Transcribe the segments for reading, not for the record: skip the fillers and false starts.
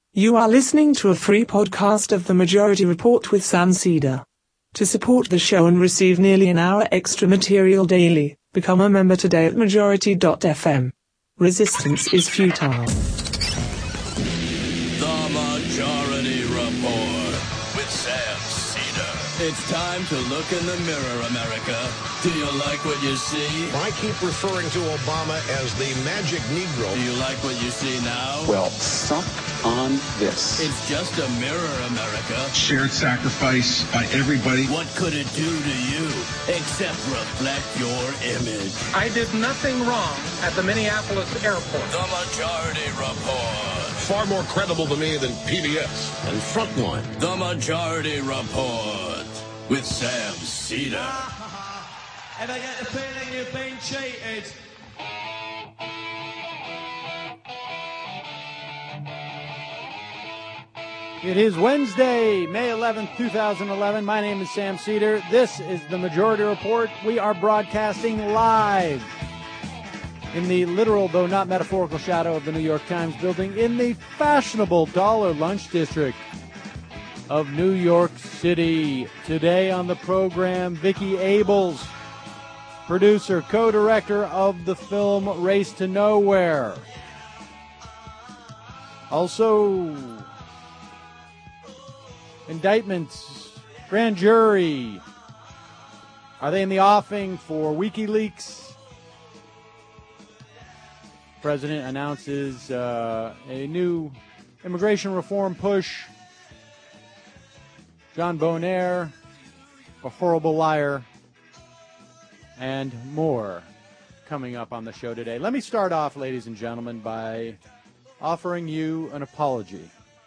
You are listening to a free podcast of The Majority Report with Sam Seder. To support the show and receive nearly an hour extra material daily, become a member today at majority.fm. Resistance is futile. The Majority Report with Sam Seder. It's time to look in the mirror, America. Do you like what you see? I keep referring to Obama as the magic Negro. Do you like what you see now? Well, suck on this. It's just a mirror, America. Shared sacrifice by everybody. What could it do to you except reflect your image? I did nothing wrong at the Minneapolis airport. The Majority Report. Far more credible to me than PBS and Frontline. The Majority Report with Sam Seder. And I get the feeling you've been cheated. It is Wednesday, May 11th, 2011. My name is Sam Seder. This is the Majority Report. We are broadcasting live in the literal, though not metaphorical, shadow of the New York Times building in the fashionable Dollar Lunch District of New York City. Today on the program, Vicki Abels, producer, co-director of the film Race to Nowhere. Also, indictments, grand jury. Are they in the offing for WikiLeaks? President announces a new immigration reform push. John Bonaire, a horrible liar, and more coming up on the show today. Let me start off, ladies and gentlemen, by offering you an apology.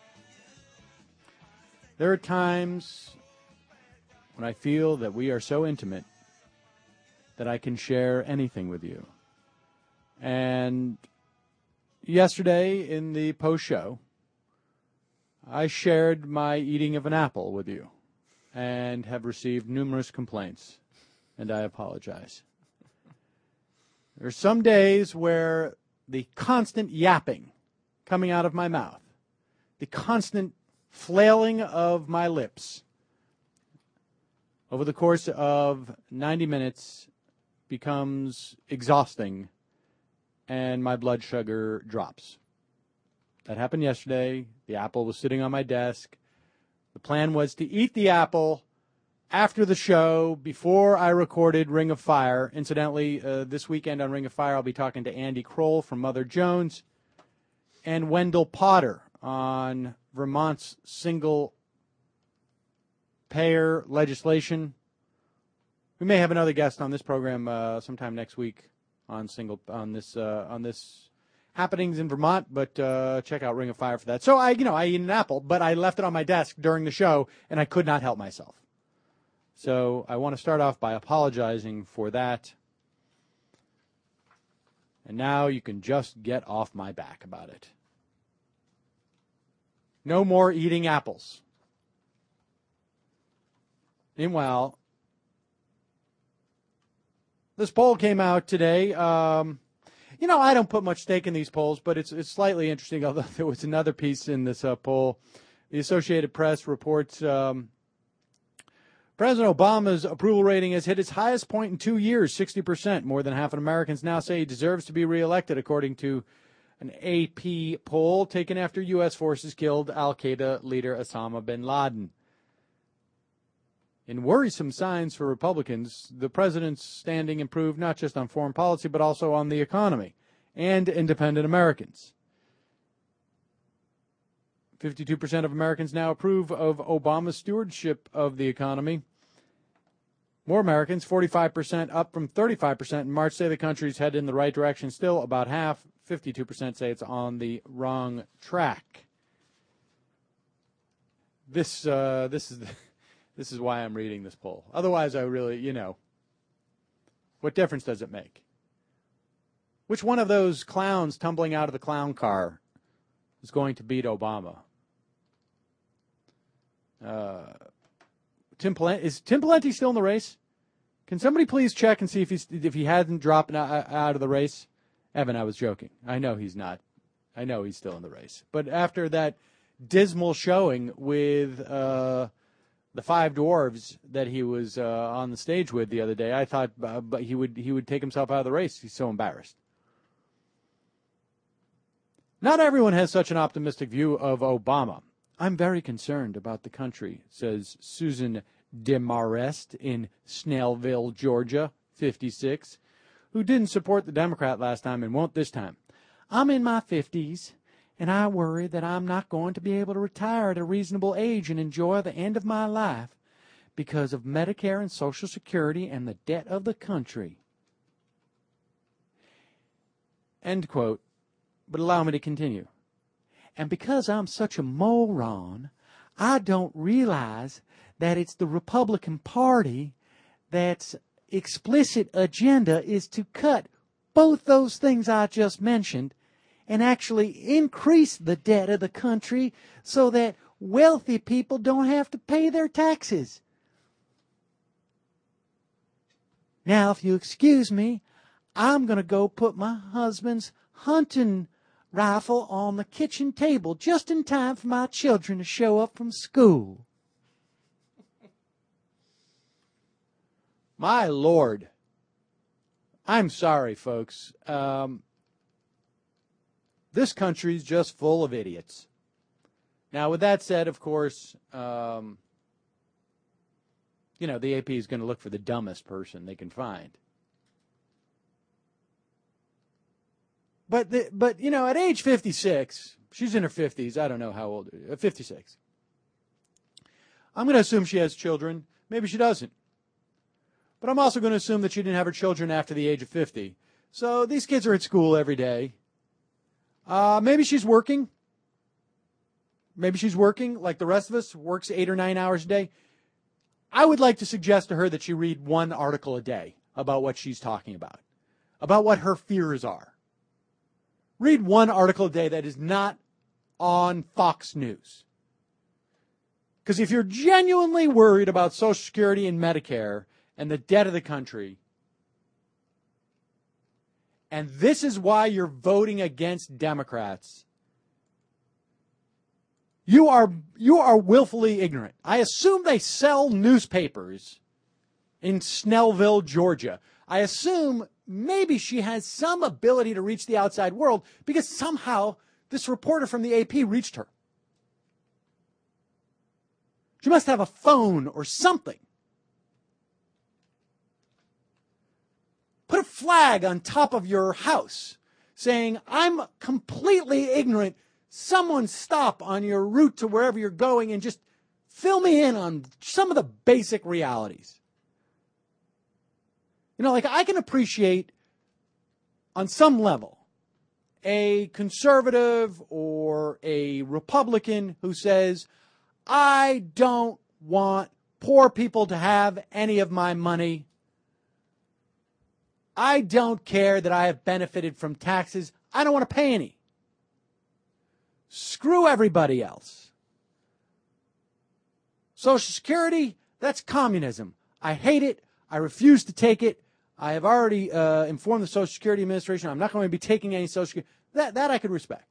There are times when I feel that we are so intimate that I can share anything with you. And yesterday in the post-show, I shared my eating of an apple with you and have received numerous complaints, and I apologize. There are some days where the constant yapping coming out of my mouth, the constant flailing of my lips over the course of 90 minutes becomes exhausting and my blood sugar drops. That happened yesterday. The apple was sitting on my desk. The plan was to eat the apple after the show, before I recorded Ring of Fire. Incidentally, this weekend on Ring of Fire, I'll be talking to Andy Kroll from Mother Jones and Wendell Potter on Vermont's single-payer legislation. We may have another guest on this program sometime next week on this happenings in Vermont, but check out Ring of Fire for that. So I ate an apple, but I left it on my desk during the show, and I could not help myself. So I want to start off by apologizing for that. And now you can just get off my back about it. No more eating apples. Meanwhile, this poll came out today. I don't put much stake in these polls, but it's slightly interesting, although there was another piece in this poll. The Associated Press reports President Obama's approval rating has hit its highest point in 2 years, 60%. More than half of Americans now say he deserves to be reelected, according to an AP poll taken after U.S. forces killed al-Qaeda leader Osama bin Laden. In worrisome signs for Republicans, the president's standing improved not just on foreign policy, but also on the economy and independent Americans. 52% of Americans now approve of Obama's stewardship of the economy. More Americans, 45%, up from 35% in March, say the country's headed in the right direction. Still, about half, 52%, say it's on the wrong track. This is why I'm reading this poll. Otherwise, I really, what difference does it make? Which one of those clowns tumbling out of the clown car is going to beat Obama? Is Tim Pawlenty still in the race? Can somebody please check and see if he hasn't dropped out of the race? Evan, I was joking. I know he's not. I know he's still in the race. But after that dismal showing with the Five Dwarves that he was on the stage with the other day. I thought but he would take himself out of the race. He's so embarrassed. Not everyone has such an optimistic view of Obama. I'm very concerned about the country, says Susan Demarest in Snellville, Georgia, 56, who didn't support the Democrat last time and won't this time. I'm in my 50s, and I worry that I'm not going to be able to retire at a reasonable age and enjoy the end of my life because of Medicare and Social Security and the debt of the country. End quote. But allow me to continue. And because I'm such a moron, I don't realize that it's the Republican Party that's explicit agenda is to cut both those things I just mentioned and actually increase the debt of the country so that wealthy people don't have to pay their taxes. Now, if you excuse me, I'm going to go put my husband's hunting rifle on the kitchen table just in time for my children to show up from school. My Lord. I'm sorry, folks. This country's just full of idiots. Now, with that said, of course, the AP is going to look for the dumbest person they can find. But at age 56, she's in her 50s. I don't know how old. 56. I'm going to assume she has children. Maybe she doesn't. But I'm also going to assume that she didn't have her children after the age of 50. So these kids are at school every day. Maybe she's working. Maybe she's working like the rest of us, works 8 or 9 hours a day. I would like to suggest to her that she read one article a day about what she's talking about what her fears are. Read one article a day that is not on Fox News. Because if you're genuinely worried about Social Security and Medicare and the debt of the country, and this is why you're voting against Democrats, you are willfully ignorant. I assume they sell newspapers in Snellville, Georgia. I assume maybe she has some ability to reach the outside world because somehow this reporter from the AP reached her. She must have a phone or something. Put a flag on top of your house saying, I'm completely ignorant. Someone stop on your route to wherever you're going and just fill me in on some of the basic realities. I can appreciate on some level a conservative or a Republican who says, I don't want poor people to have any of my money. I don't care that I have benefited from taxes. I don't want to pay any. Screw everybody else. Social Security, that's communism. I hate it. I refuse to take it. I have already informed the Social Security Administration I'm not going to be taking any Social Security. That I could respect.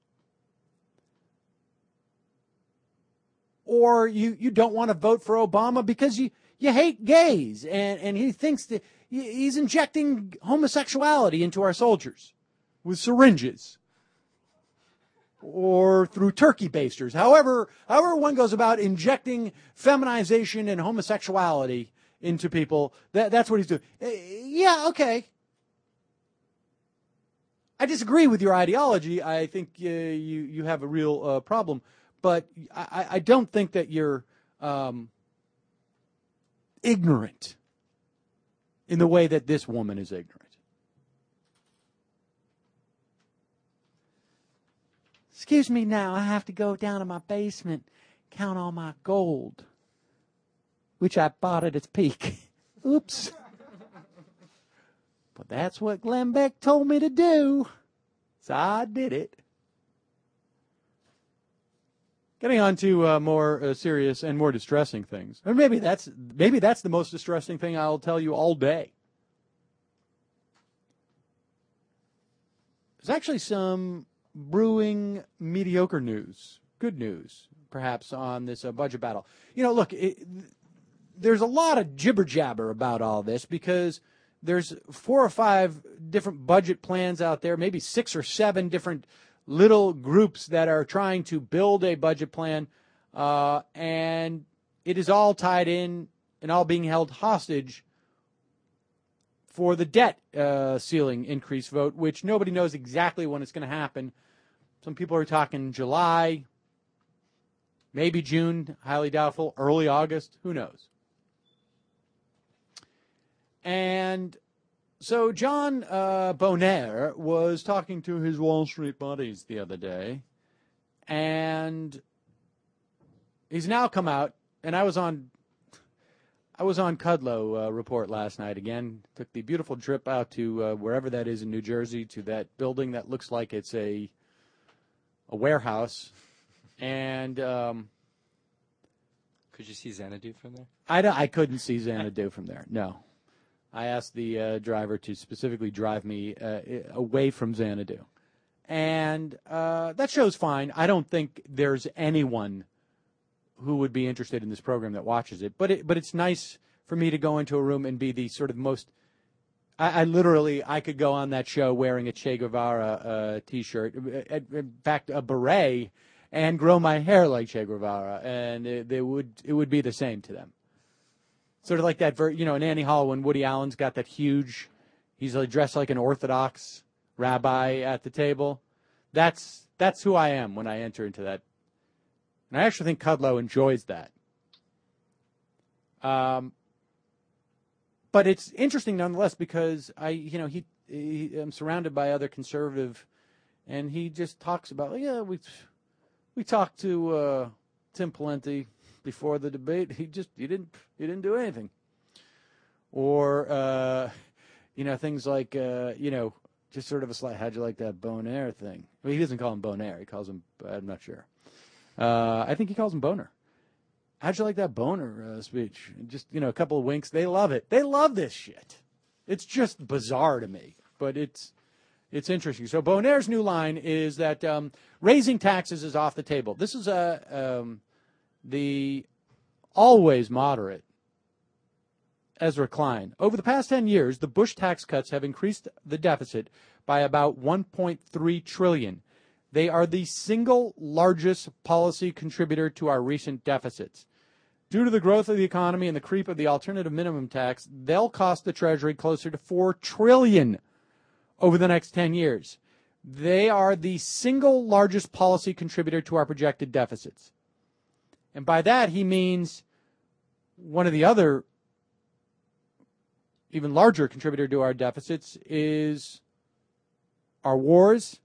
Or you don't want to vote for Obama because you hate gays and he thinks that he's injecting homosexuality into our soldiers with syringes or through turkey basters. However one goes about injecting feminization and homosexuality into people, that's what he's doing. Yeah, okay. I disagree with your ideology. I think you have a real problem. But I don't think that you're ignorant in the way that this woman is ignorant. Excuse me now, I have to go down to my basement, count all my gold, which I bought at its peak. Oops. But that's what Glenn Beck told me to do, so I did it. Getting on to more serious and more distressing things. Or maybe that's the most distressing thing I'll tell you all day. There's actually some brewing mediocre news good news, perhaps, on this budget battle. Look, there's a lot of jibber-jabber about all this because there's 4 or 5 different budget plans out there, maybe 6 or 7 different little groups that are trying to build a budget plan, and it is all tied in and all being held hostage for the debt ceiling increase vote, which nobody knows exactly when it's going to happen. Some people are talking July, maybe June, highly doubtful, early August, who knows. And so John Bonaire was talking to his Wall Street buddies the other day, and he's now come out, and I was on Kudlow Report last night again. Took the beautiful trip out to wherever that is in New Jersey, to that building that looks like it's a warehouse. And could you see Xanadu from there? I couldn't see Xanadu from there, no. I asked the driver to specifically drive me away from Xanadu. And that show's fine. I don't think there's anyone who would be interested in this program that watches it. But it's nice for me to go into a room and be the sort of most – I could go on that show wearing a Che Guevara T-shirt, in fact, a beret, and grow my hair like Che Guevara, and it would be the same to them. Sort of like that, in Annie Hall when Woody Allen's got that huge – he's dressed like an Orthodox rabbi at the table. That's who I am when I enter into that. And I actually think Kudlow enjoys that. But it's interesting nonetheless because I'm surrounded by other conservative, and he just talks about, we talked to Tim Pawlenty before the debate. He didn't do anything. Or things like just sort of a slight, how'd you like that Bonaire thing? Well, he doesn't call him Bonaire. He calls him, I'm not sure. I think he calls him Boner. How'd you like that Boner speech? Just, a couple of winks. They love it. They love this shit. It's just bizarre to me, but it's interesting. So Bonaire's new line is that raising taxes is off the table. This is the always moderate Ezra Klein. Over the past 10 years, the Bush tax cuts have increased the deficit by about $1.3 trillion. They are the single largest policy contributor to our recent deficits. Due to the growth of the economy and the creep of the alternative minimum tax, they'll cost the Treasury closer to $4 trillion over the next 10 years. They are the single largest policy contributor to our projected deficits. And by that, he means one of the other even larger contributor to our deficits is our wars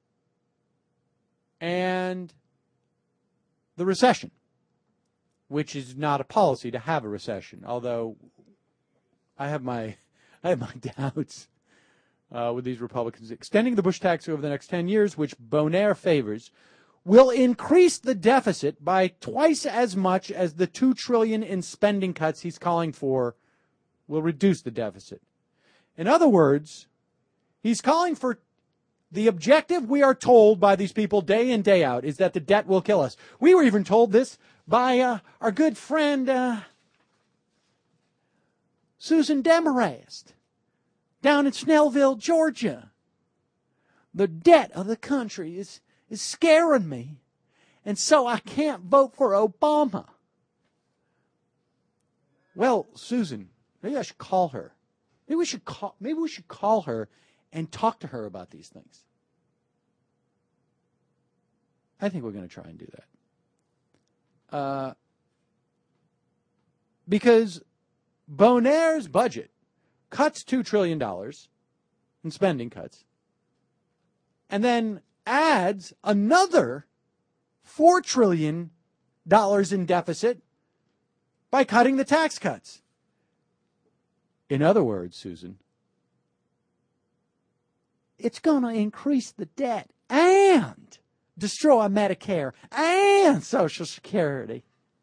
and the recession, which is not a policy to have a recession, although I have my doubts with these Republicans. Extending the Bush tax over the next 10 years, which Bonaire favors, will increase the deficit by twice as much as the $2 trillion in spending cuts he's calling for will reduce the deficit. In other words, he's calling for the objective we are told by these people day in, day out is that the debt will kill us. We were even told this by our good friend Susan Demarest down in Snellville, Georgia. The debt of the country is scaring me, and so I can't vote for Obama. Well, Susan, maybe I should call her. Maybe we should call her and talk to her about these things. I think we're going to try and do that. Because Bonaire's budget cuts $2 trillion in spending cuts and then adds another $4 trillion in deficit by cutting the tax cuts. In other words, Susan, it's going to increase the debt and destroy Medicare and Social Security.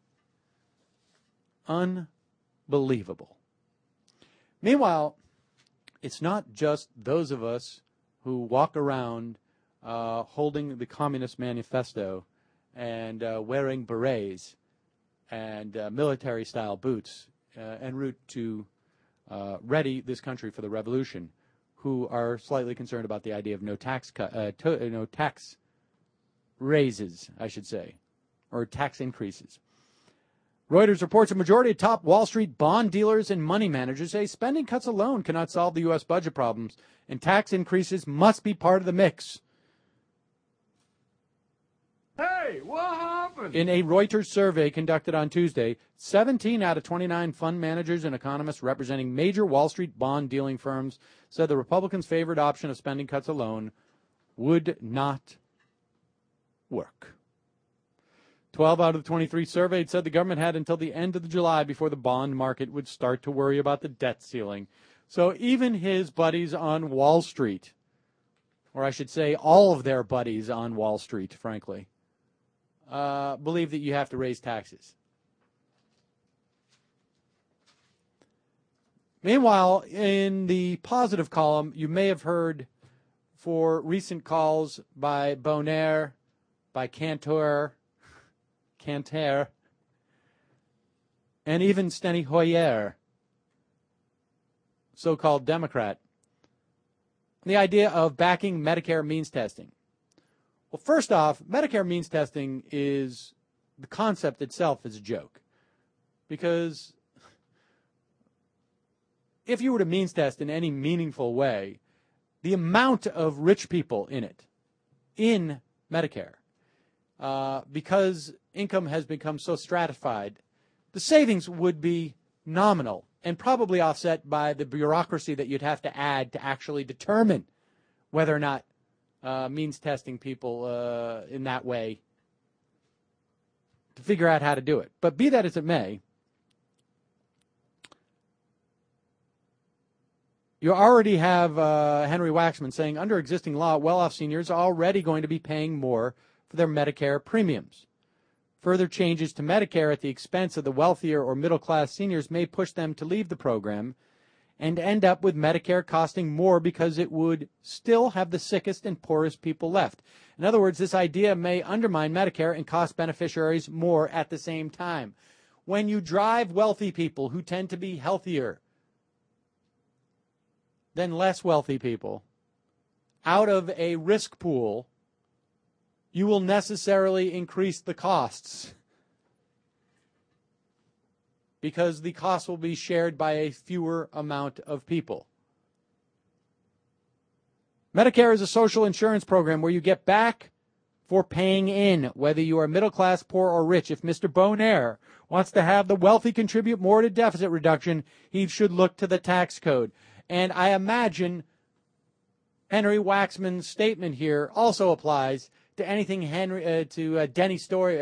Unbelievable. Meanwhile, it's not just those of us who walk around holding the Communist Manifesto and wearing berets and military-style boots en route to ready this country for the revolution, who are slightly concerned about the idea of no tax raises, I should say, or tax increases. Reuters reports a majority of top Wall Street bond dealers and money managers say spending cuts alone cannot solve the U.S. budget problems, and tax increases must be part of the mix. Hey, what happened? In a Reuters survey conducted on Tuesday, 17 out of 29 fund managers and economists representing major Wall Street bond dealing firms said the Republicans' favored option of spending cuts alone would not work. 12 out of the 23 surveyed said the government had until the end of July before the bond market would start to worry about the debt ceiling. So even his buddies on Wall Street, or I should say all of their buddies on Wall Street, frankly, believe that you have to raise taxes. Meanwhile, in the positive column, you may have heard for recent calls by Bonaire, by Cantor, and even Steny Hoyer, so-called Democrat, the idea of backing Medicare means testing. Well, first off, Medicare means testing is, the concept itself is a joke. Because if you were to means test in any meaningful way, the amount of rich people in it, in Medicare, because income has become so stratified, the savings would be nominal and probably offset by the bureaucracy that you'd have to add to actually determine whether or not means testing people in that way to figure out how to do it. But be that as it may, you already have Henry Waxman saying under existing law, well-off seniors are already going to be paying more for their Medicare premiums. Further changes to Medicare at the expense of the wealthier or middle-class seniors may push them to leave the program and end up with Medicare costing more because it would still have the sickest and poorest people left. In other words, this idea may undermine Medicare and cost beneficiaries more at the same time. When you drive wealthy people who tend to be healthier than less wealthy people out of a risk pool, you will necessarily increase the costs because the costs will be shared by a fewer amount of people. Medicare is a social insurance program where you get back for paying in, whether you are middle class, poor, or rich. If Mr. Bonaire wants to have the wealthy contribute more to deficit reduction, he should look to the tax code. And I imagine Henry Waxman's statement here also applies to anything Steny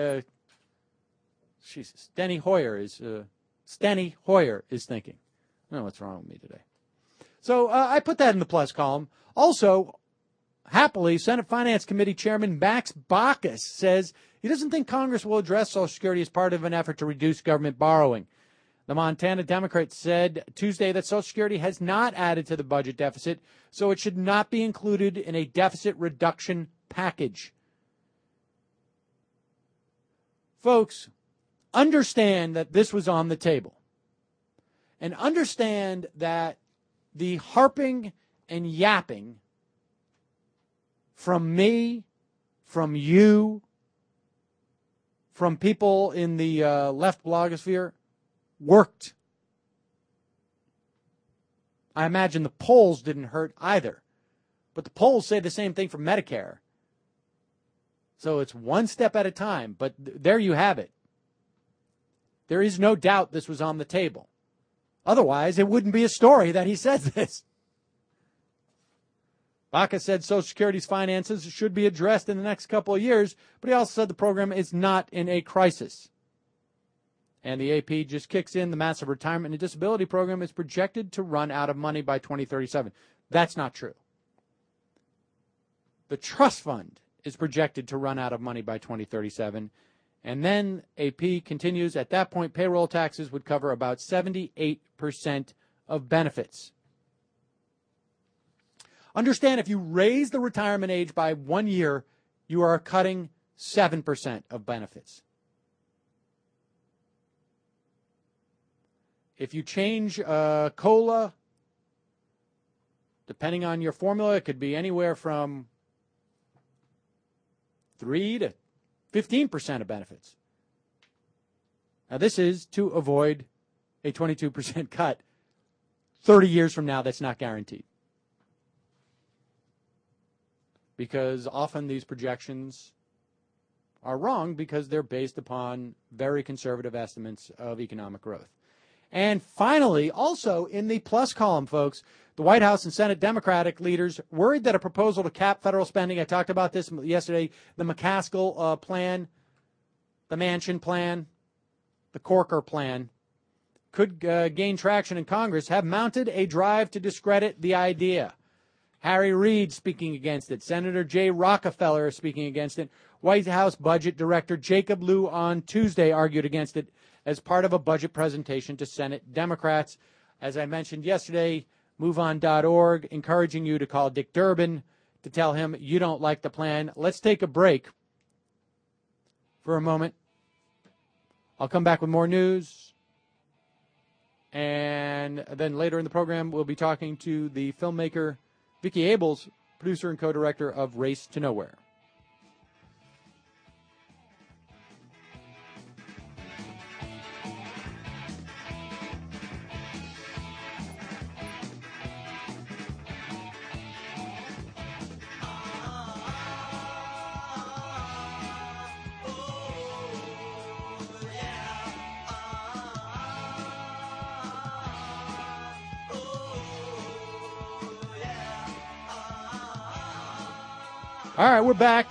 Hoyer is thinking. I don't know what's wrong with me today. So I put that in the plus column. Also, happily, Senate Finance Committee Chairman Max Baucus says he doesn't think Congress will address Social Security as part of an effort to reduce government borrowing. The Montana Democrat said Tuesday that Social Security has not added to the budget deficit, so it should not be included in a deficit reduction package. Folks, understand that this was on the table. And understand that the harping and yapping from me, from you, from people in the left blogosphere worked. I imagine the polls didn't hurt either. But the polls say the same thing for Medicare. So it's one step at a time, but there you have it. There is no doubt this was on the table. Otherwise, it wouldn't be a story that he says this. Baca said Social Security's finances should be addressed in the next couple of years, but he also said the program is not in a crisis. And the AP just kicks in. The massive retirement and disability program is projected to run out of money by 2037. That's not true. The trust fund is projected to run out of money by 2037. And then AP continues, at that point, payroll taxes would cover about 78% of benefits. Understand, if you raise the retirement age by 1 year, you are cutting 7% of benefits. If you change COLA, depending on your formula, it could be anywhere from 3 to 15% of benefits. Now, this is to avoid a 22% cut 30 years from now that's not guaranteed. Because often these projections are wrong because they're based upon very conservative estimates of economic growth. And finally, also in the plus column, folks, the White House and Senate Democratic leaders worried that a proposal to cap federal spending, I talked about this yesterday, the McCaskill plan, the Manchin plan, the Corker plan, could gain traction in Congress, have mounted a drive to discredit the idea. Harry Reid speaking against it. Senator Jay Rockefeller speaking against it. White House Budget Director Jacob Lew on Tuesday argued against it as part of a budget presentation to Senate Democrats. As I mentioned yesterday, MoveOn.org encouraging you to call Dick Durbin to tell him you don't like the plan. Let's take a break for a moment. I'll come back with more news. And then later in the program, we'll be talking to the filmmaker Vicki Abels, producer and co-director of Race to Nowhere. All right, we're back.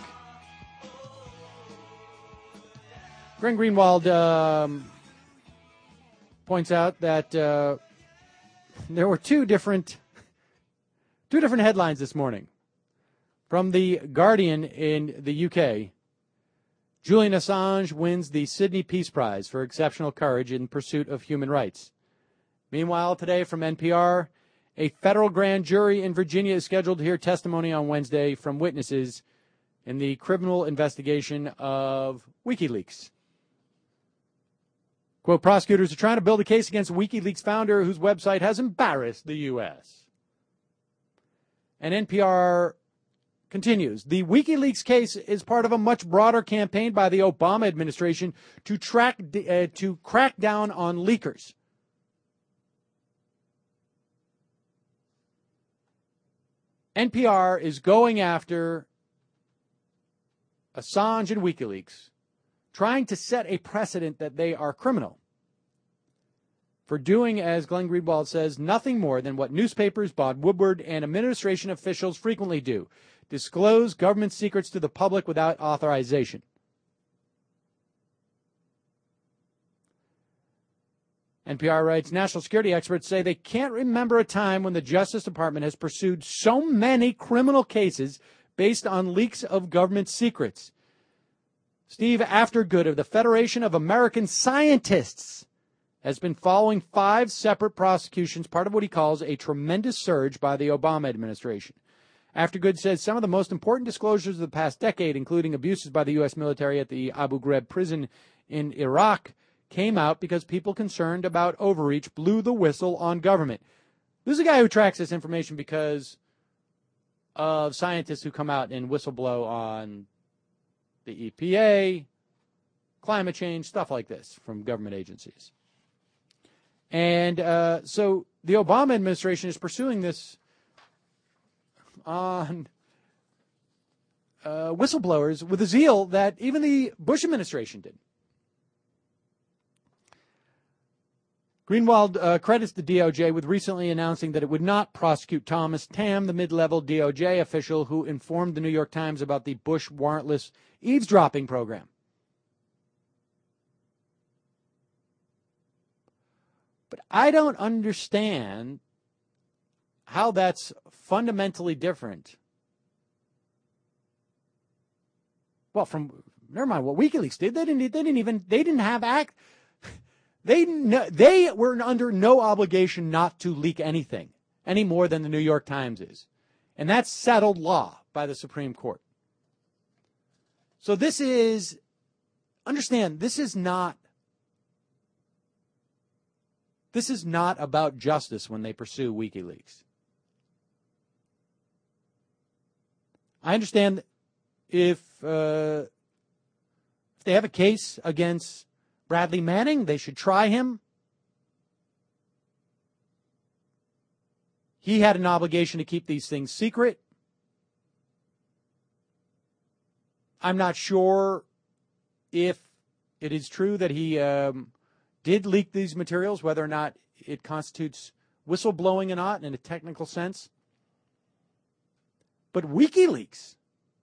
Glenn Greenwald points out that there were two different headlines this morning from The Guardian in the UK. Julian Assange wins the Sydney Peace Prize for exceptional courage in pursuit of human rights. Meanwhile, today from NPR, a federal grand jury in Virginia is scheduled to hear testimony on Wednesday from witnesses in the criminal investigation of WikiLeaks. Quote, prosecutors are trying to build a case against WikiLeaks founder whose website has embarrassed the U.S. And NPR continues, the WikiLeaks case is part of a much broader campaign by the Obama administration to crack down on leakers. NPR is going after Assange and WikiLeaks, trying to set a precedent that they are criminal for doing, as Glenn Greenwald says, nothing more than what newspapers, Bob Woodward, and administration officials frequently do, disclose government secrets to the public without authorization. NPR writes, national security experts say they can't remember a time when the Justice Department has pursued so many criminal cases based on leaks of government secrets. Steve Aftergood of the Federation of American Scientists has been following 5 separate prosecutions, part of what he calls a tremendous surge by the Obama administration. Aftergood says some of the most important disclosures of the past decade, including abuses by the U.S. military at the Abu Ghraib prison in Iraq, came out because people concerned about overreach blew the whistle on government. This is a guy who tracks this information because of scientists who come out and whistleblow on the EPA, climate change, stuff like this from government agencies. And so the Obama administration is pursuing this on whistleblowers with a zeal that even the Bush administration did. Greenwald credits the DOJ with recently announcing that it would not prosecute Thomas Tam, the mid-level DOJ official who informed the New York Times about the Bush warrantless eavesdropping program. But I don't understand how that's fundamentally different. Well, from never mind what WikiLeaks did. They didn't have act. They were under no obligation not to leak anything, any more than the New York Times is. And that's settled law by the Supreme Court. So understand, this is not about justice when they pursue WikiLeaks. I understand if they have a case against Bradley Manning, they should try him. He had an obligation to keep these things secret. I'm not sure if it is true that he did leak these materials, whether or not it constitutes whistleblowing or not in a technical sense. But WikiLeaks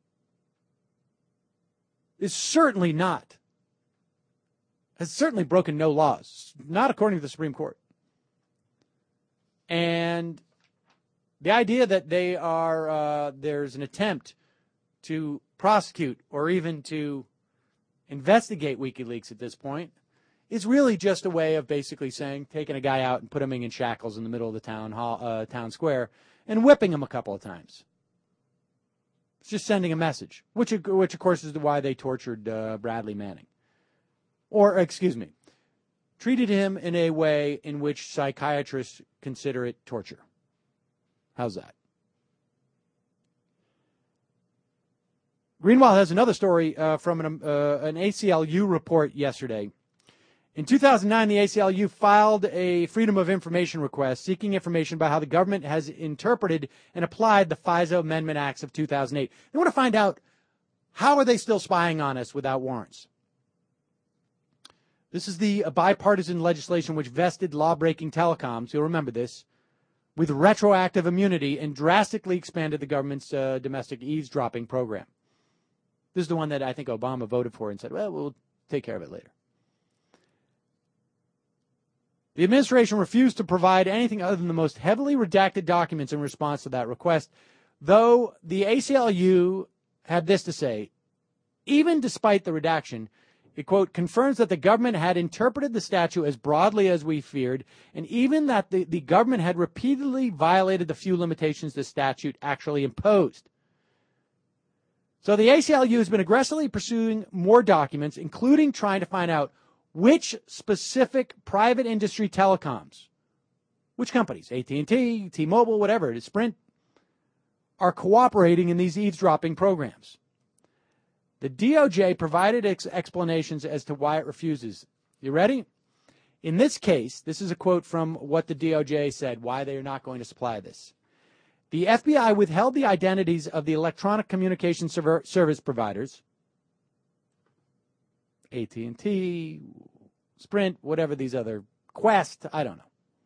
is certainly not, has certainly broken no laws, not according to the Supreme Court. And the idea that there's an attempt to prosecute or even to investigate WikiLeaks at this point is really just a way of basically saying, taking a guy out and putting him in shackles in the middle of the town square and whipping him a couple of times. It's just sending a message, which of course is why they tortured Bradley Manning. Or, treated him in a way in which psychiatrists consider it torture. How's that? Greenwald has another story from an ACLU report yesterday. In 2009, the ACLU filed a Freedom of Information request seeking information about how the government has interpreted and applied the FISA Amendment Acts of 2008. They want to find out, how are they still spying on us without warrants? This is the bipartisan legislation which vested law-breaking telecoms, you'll remember this, with retroactive immunity and drastically expanded the government's domestic eavesdropping program. This is the one that I think Obama voted for and said, well, we'll take care of it later. The administration refused to provide anything other than the most heavily redacted documents in response to that request, though the ACLU had this to say: even despite the redaction, it, quote, confirms that the government had interpreted the statute as broadly as we feared, and even that the government had repeatedly violated the few limitations the statute actually imposed. So the ACLU has been aggressively pursuing more documents, including trying to find out which specific private industry telecoms, which companies, AT&T, T-Mobile, whatever it is, Sprint, are cooperating in these eavesdropping programs. The DOJ provided explanations as to why it refuses. You ready? In this case, this is a quote from what the DOJ said, why they are not going to supply this. The FBI withheld the identities of the electronic communication service providers, AT&T, Sprint, whatever these other, Quest, I don't know,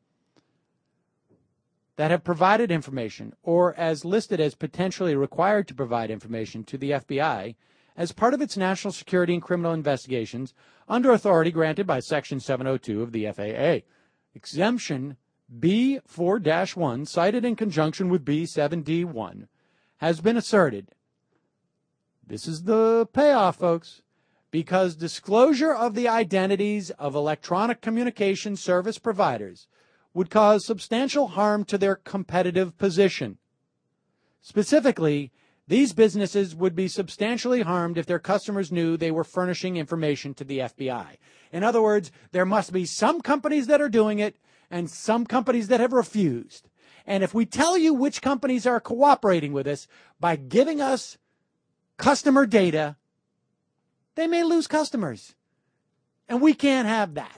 that have provided information or as listed as potentially required to provide information to the FBI as part of its national security and criminal investigations under authority granted by Section 702 of the FAA. Exemption B4-1, cited in conjunction with B7D1, has been asserted. This is the payoff, folks. Because disclosure of the identities of electronic communication service providers would cause substantial harm to their competitive position. Specifically, these businesses would be substantially harmed if their customers knew they were furnishing information to the FBI. In other words, there must be some companies that are doing it and some companies that have refused. And if we tell you which companies are cooperating with us by giving us customer data, they may lose customers. And we can't have that.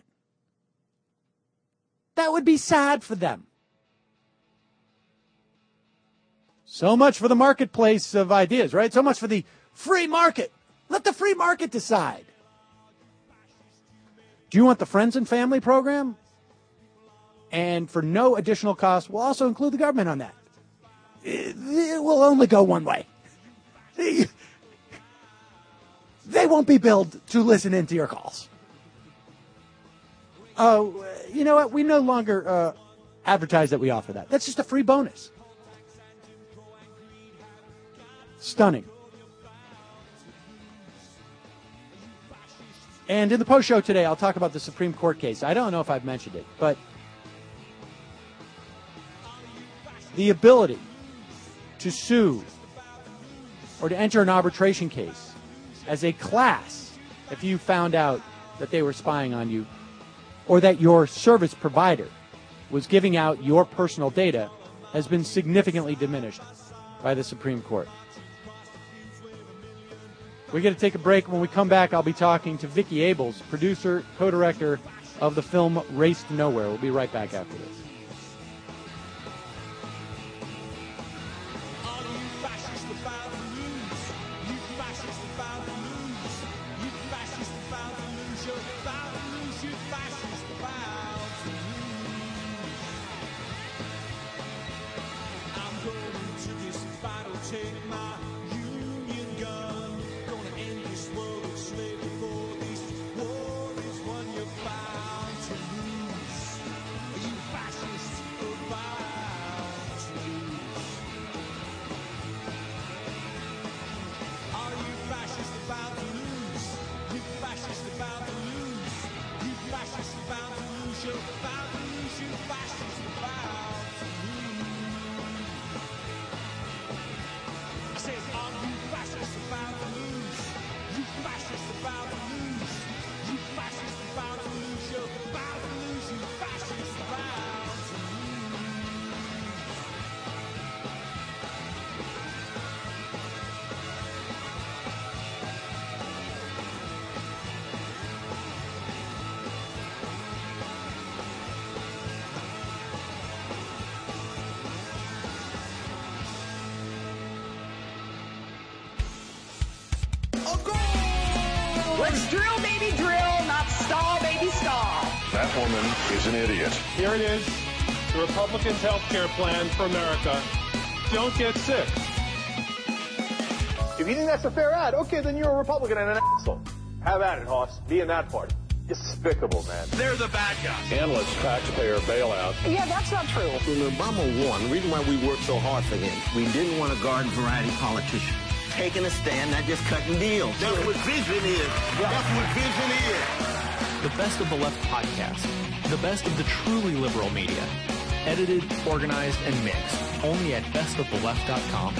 That would be sad for them. So much for the marketplace of ideas, right? So much for the free market. Let the free market decide. Do you want the Friends and Family program? And for no additional cost, we'll also include the government on that. It will only go one way. They won't be billed to listen into your calls. Oh, you know what? We no longer advertise that we offer that. That's just a free bonus. Stunning. And in the post show today, I'll talk about the Supreme Court case. I don't know if I've mentioned it, but the ability to sue or to enter an arbitration case as a class, if you found out that they were spying on you or that your service provider was giving out your personal data, has been significantly diminished by the Supreme Court. We're going to take a break. When we come back, I'll be talking to Vicki Abels, producer, co-director of the film Race to Nowhere. We'll be right back after this. Let's drill, baby, drill, not stall, baby, stall. That woman is an idiot. Here it is, the Republicans' health care plan for America. Don't get sick. If you think that's a fair ad, okay, then you're a Republican and an asshole. Have at it, Hoss. Be in that party. Despicable, man. They're the bad guys. Endless taxpayer bailout. Yeah, that's not true. When Obama won, the reason why we worked so hard for him, we didn't want a garden variety politician. Taking a stand, not just cutting deals. That's what vision is. That's what vision is. The Best of the Left podcast. The best of the truly liberal media. Edited, organized, and mixed. Only at bestoftheleft.com.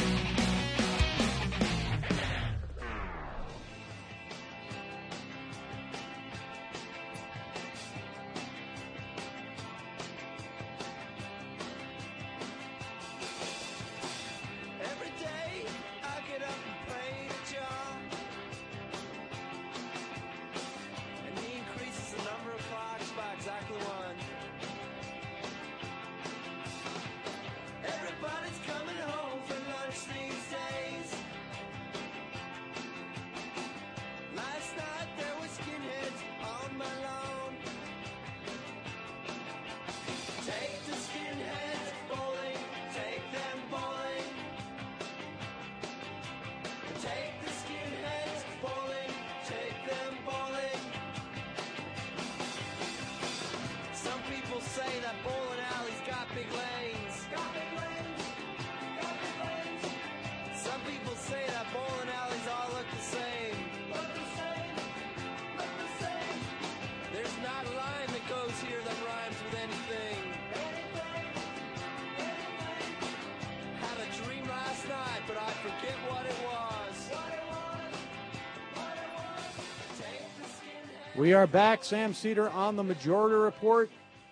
We are back. Sam Cedar on the Majority Report.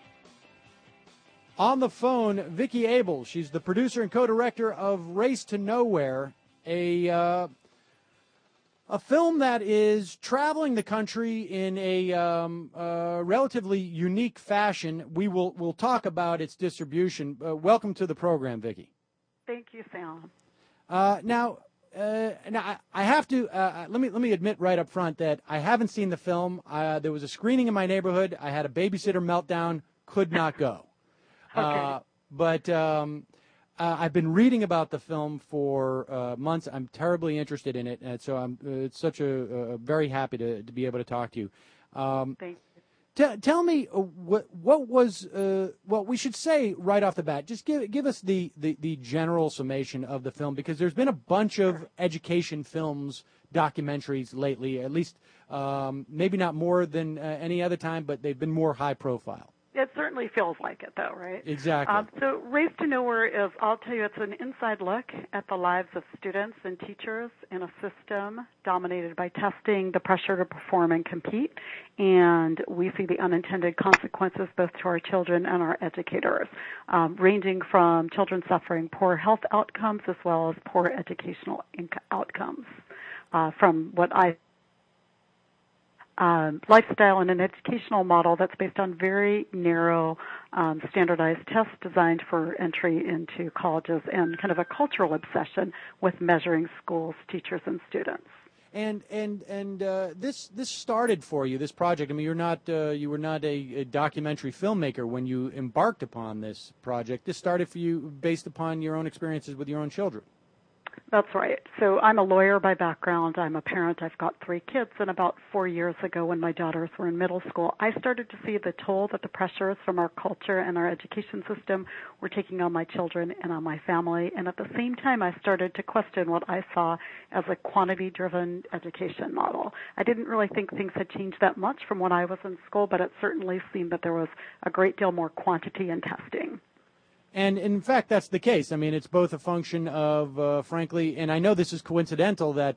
On the phone, Vicki Abels. She's the producer and co-director of Race to Nowhere, a film that is traveling the country in a relatively unique fashion. We'll talk about its distribution. Welcome to the program, Vicki. Thank you, Sam. Now, I have to let me admit right up front that I haven't seen the film. There was a screening in my neighborhood. I had a babysitter meltdown. Could not go. Okay. But I've been reading about the film for months. I'm terribly interested in it, and so I'm it's such a very happy to be able to talk to you. Thank you. Tell me what was well, we should say right off the bat. Just give us the general summation of the film, because there's been a bunch of education films, documentaries lately. At least maybe not more than any other time, but they've been more high profile. It certainly feels like it, though, right? Exactly. So Race to Nowhere is, I'll tell you, it's an inside look at the lives of students and teachers in a system dominated by testing, the pressure to perform and compete, and we see the unintended consequences both to our children and our educators, ranging from children suffering poor health outcomes as well as poor educational outcomes. From what I lifestyle and an educational model that's based on very narrow standardized tests designed for entry into colleges and kind of a cultural obsession with measuring schools, teachers, and students. And this started for you, this project. I mean, you were not a documentary filmmaker when you embarked upon this project. This started for you based upon your own experiences with your own children. That's right. So I'm a lawyer by background. I'm a parent. I've got 3 kids. And about 4 years ago when my daughters were in middle school, I started to see the toll that the pressures from our culture and our education system were taking on my children and on my family. And at the same time, I started to question what I saw as a quantity-driven education model. I didn't really think things had changed that much from when I was in school, but it certainly seemed that there was a great deal more quantity in testing. And in fact, that's the case. I mean, it's both a function of, frankly, and I know this is coincidental that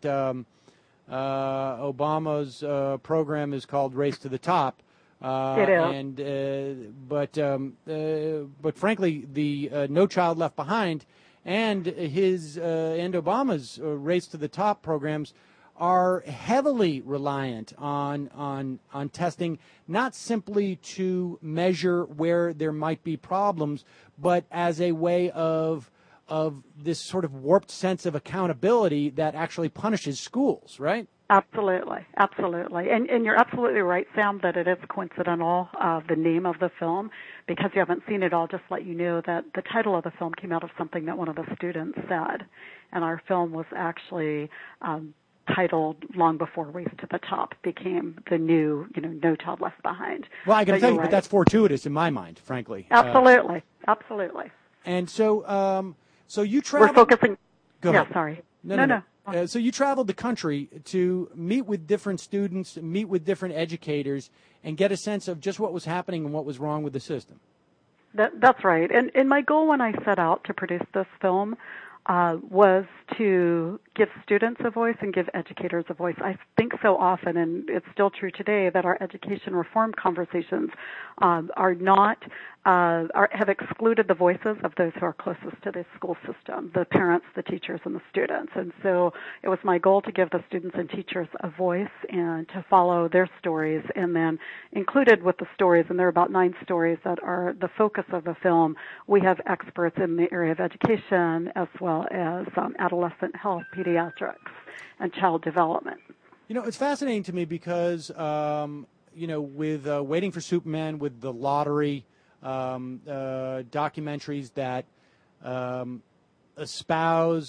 Obama's program is called Race to the Top. It is. And but frankly, the No Child Left Behind and his and Obama's Race to the Top programs are heavily reliant on testing, not simply to measure where there might be problems, but as a way of this sort of warped sense of accountability that actually punishes schools, right? Absolutely, absolutely. And you're absolutely right, Sam, that it is coincidental, the name of the film. Because you haven't seen it, I'll just let you know that the title of the film came out of something that one of the students said. And our film was actually titled long before Race to the Top became the new, No Child Left Behind. Well, I can tell you, but that's fortuitous in my mind, frankly. Absolutely, absolutely. And so, so you traveled. We're focusing. Go yeah, ahead. Sorry. No. So you traveled the country to meet with different students, meet with different educators, and get a sense of just what was happening and what was wrong with the system. That's right. And my goal when I set out to produce this film was to give students a voice and give educators a voice. I think so often, and it's still true today, that our education reform conversations have excluded the voices of those who are closest to the school system, the parents, the teachers, and the students. And so it was my goal to give the students and teachers a voice and to follow their stories. And then included with the stories, and there are about 9 stories that are the focus of the film, we have experts in the area of education as well as adolescent health, pediatrics, and child development. It's fascinating to me because, with Waiting for Superman, with The Lottery, documentaries that espouse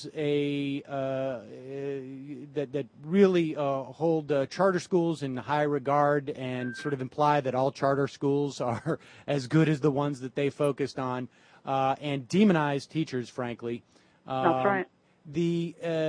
that really hold charter schools in high regard and sort of imply that all charter schools are as good as the ones that they focused on, and demonize teachers, frankly. That's right. The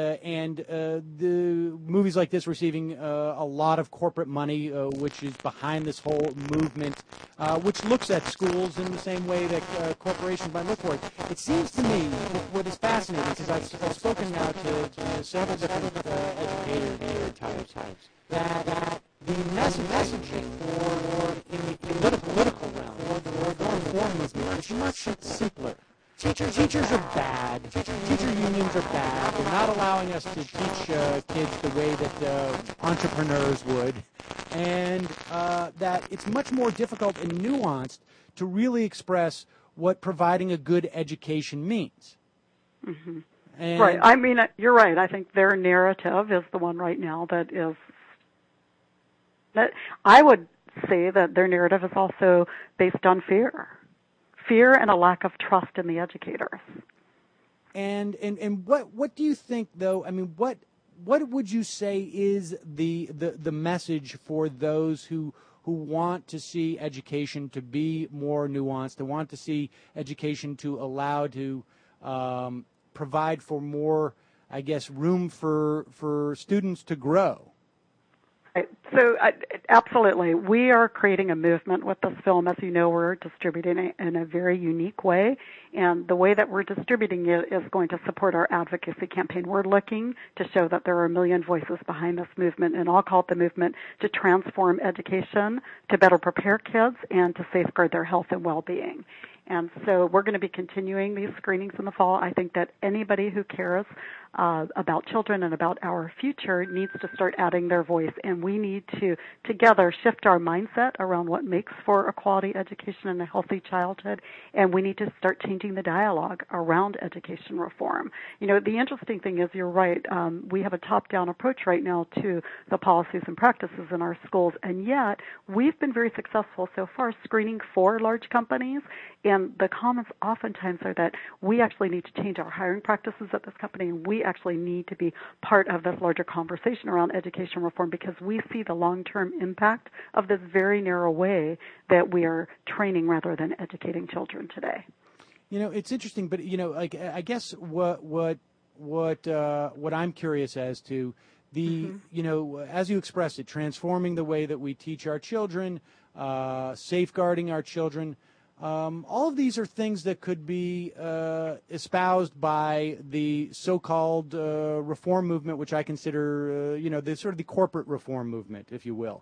movies like this receiving a lot of corporate money, which is behind this whole movement, which looks at schools in the same way that corporations might look for it. It seems to me what is fascinating is I've spoken now to several different educator types that the messaging or in the political realm or the reform movement is much simpler. Teachers are bad. Teacher unions are bad. They're not allowing us to teach kids the way that entrepreneurs would. And that it's much more difficult and nuanced to really express what providing a good education means. Mm-hmm. Right. I mean, you're right. I think their narrative is the one right now that is... I would say that their narrative is also based on fear. Fear and a lack of trust in the educators. And what do you think, though? I mean, what would you say is the message for those who want to see education to be more nuanced, who want to see education to allow to provide for more, I guess, room for students to grow? So absolutely, we are creating a movement with this film. As you know, we're distributing it in a very unique way, and the way that we're distributing it is going to support our advocacy campaign. We're looking to show that there are a million voices behind this movement, and I'll call it the movement to transform education, to better prepare kids, and to safeguard their health and well-being. And so we're going to be continuing these screenings in the fall. I think that anybody who cares about children and about our future needs to start adding their voice, and we need to together shift our mindset around what makes for a quality education and a healthy childhood, and we need to start changing the dialogue around education reform. You know, the interesting thing is, you're right, we have a top-down approach right now to the policies and practices in our schools, and yet we've been very successful so far screening for large companies, and the comments oftentimes are that we actually need to change our hiring practices at this company, and we actually need to be part of this larger conversation around education reform, because we see the long-term impact of this very narrow way that we are training rather than educating children today. You know, it's interesting, but you know, like I guess what I'm curious as to the you know, as you expressed it, transforming the way that we teach our children, safeguarding our children. All of these are things that could be espoused by the so-called reform movement, which I consider, you know, the sort of the corporate reform movement, if you will.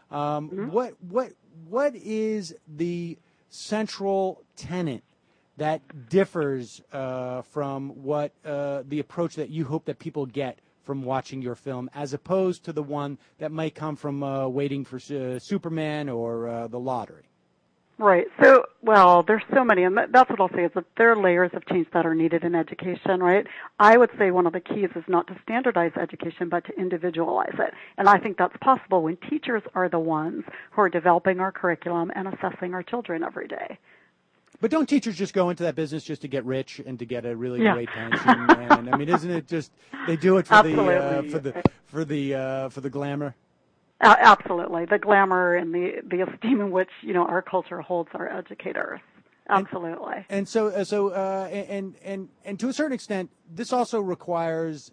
What is the central tenet that differs from what the approach that you hope that people get from watching your film, as opposed to the one that might come from waiting for Superman or the lottery? Right. So, well, there's so many, and that's what I'll say, is that there are layers of change that are needed in education, right? I would say one of the keys is not to standardize education, but to individualize it. And I think that's possible when teachers are the ones who are developing our curriculum and assessing our children every day. But don't teachers just go into that business just to get rich and to get a really great pension? And I mean, isn't it just they do it for the glamour? Absolutely, the glamour and the esteem in which, you know, our culture holds our educators. Absolutely. And to a certain extent, this also requires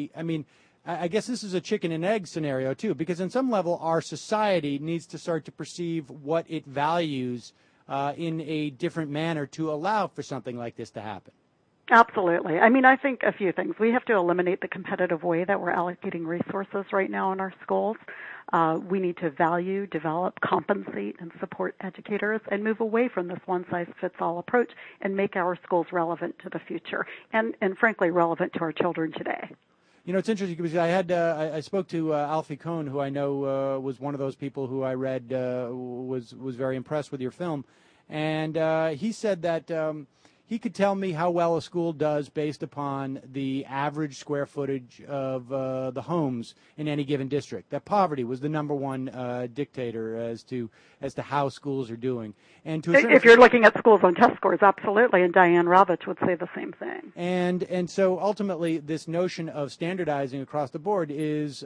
I guess this is a chicken and egg scenario too, because on some level our society needs to start to perceive what it values in a different manner to allow for something like this to happen. Absolutely. I mean, I think a few things. We have to eliminate the competitive way that we're allocating resources right now in our schools. We need to value, develop, compensate, and support educators and move away from this one-size-fits-all approach and make our schools relevant to the future and frankly, relevant to our children today. You know, it's interesting because I spoke to Alfie Kohn, who I know was one of those people who I read was very impressed with your film. And he said that he could tell me how well a school does based upon the average square footage of the homes in any given district. That poverty was the number one dictator as to how schools are doing. And if you're looking at schools on test scores, absolutely, and Diane Ravitch would say the same thing. And so ultimately, this notion of standardizing across the board is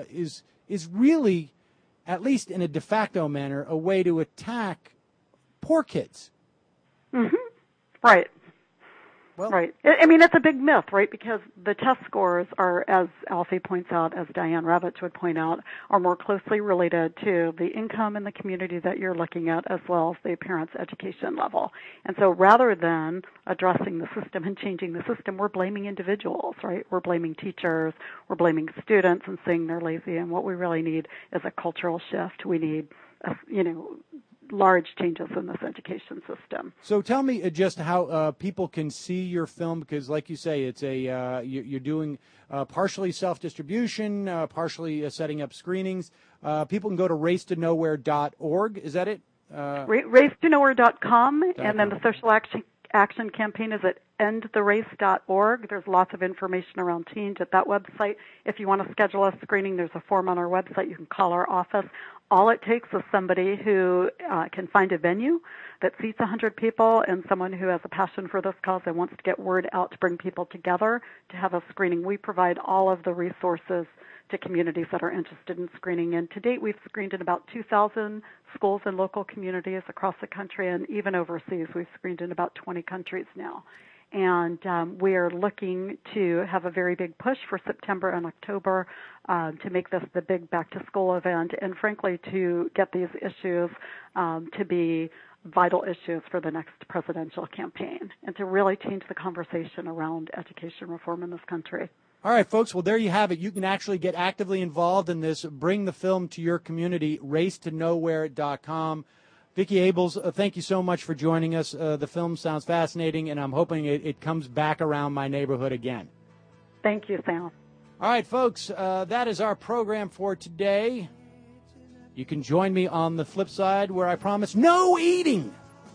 really, at least in a de facto manner, a way to attack poor kids. Mm-hmm. Right. Well, right. I mean, it's a big myth, right? Because the test scores are, as Alfie points out, as Diane Ravitch would point out, are more closely related to the income in the community that you're looking at, as well as the parent's education level. And so rather than addressing the system and changing the system, we're blaming individuals, right? We're blaming teachers, we're blaming students and saying they're lazy. And what we really need is a cultural shift. We need, large changes in this education system. So tell me just how people can see your film, because like you say, it's you're doing partially self-distribution, partially setting up screenings. People can go to racetonowhere.org. Is that it? Racetonowhere.com, and then the social action campaign is at endtherace.org. There's lots of information around change at that website. If you want to schedule a screening, there's a form on our website. You can call our office. All it takes is somebody who can find a venue that seats 100 people and someone who has a passion for this cause and wants to get word out to bring people together to have a screening. We provide all of the resources to communities that are interested in screening. And to date, we've screened in about 2,000 schools and local communities across the country, and even overseas. We've screened in about 20 countries now. And we are looking to have a very big push for September and October to make this the big back-to-school event, and frankly, to get these issues to be vital issues for the next presidential campaign, and to really change the conversation around education reform in this country. All right, folks. Well, there you have it. You can actually get actively involved in this. Bring the film to your community. RaceToNowhere.com. Vicki Abels, thank you so much for joining us. The film sounds fascinating, and I'm hoping it comes back around my neighborhood again. Thank you, Sam. All right, folks. That is our program for today. You can join me on the flip side where I promise no eating.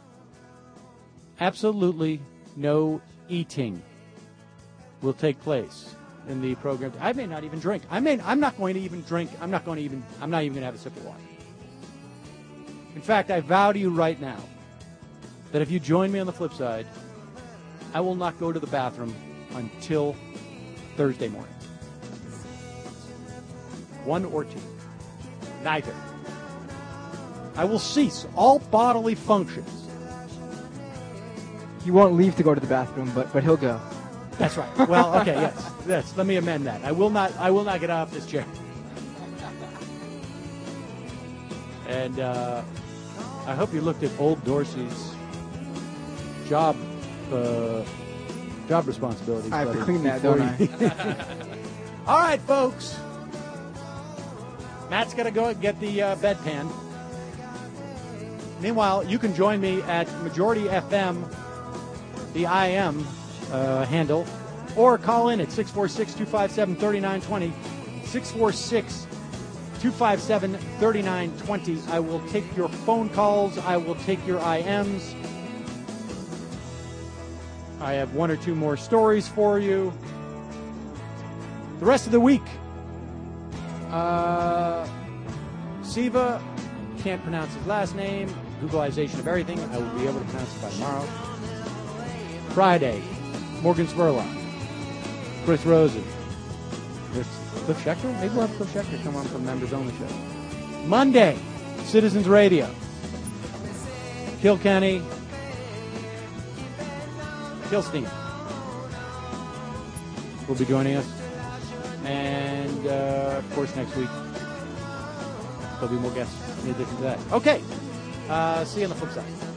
Absolutely no eating will take place in the program. I may not even drink. I'm not going to even drink. I'm not even going to have a sip of water. In fact, I vow to you right now that if you join me on the flip side, I will not go to the bathroom until Thursday morning. One or two. Neither. I will cease all bodily functions. He won't leave to go to the bathroom, but he'll go. That's right. Well, okay, yes. Let me amend that. I will not get off this chair. And I hope you looked at Old Dorsey's job responsibilities. I have to clean that, don't I? All right, folks. Matt's got to go get the bedpan. Meanwhile, you can join me at Majority FM, the IM handle, or call in at 646-257-3920, 646-257-3920. I will take your phone calls. I will take your IMs. I have one or two more stories for you. The rest of the week, Siva, can't pronounce his last name. Googleization of everything. I will be able to pronounce it by tomorrow. Friday, Morgan Spurlock, Chris Rosen, Cliff Schechter. Maybe we'll have Cliff Schechter come on from Members Only Show. Monday, Citizens Radio. Kilkenny, Kilstein will be joining us. And, of course, next week, there'll be more guests in addition to that. Okay. See you on the flip side.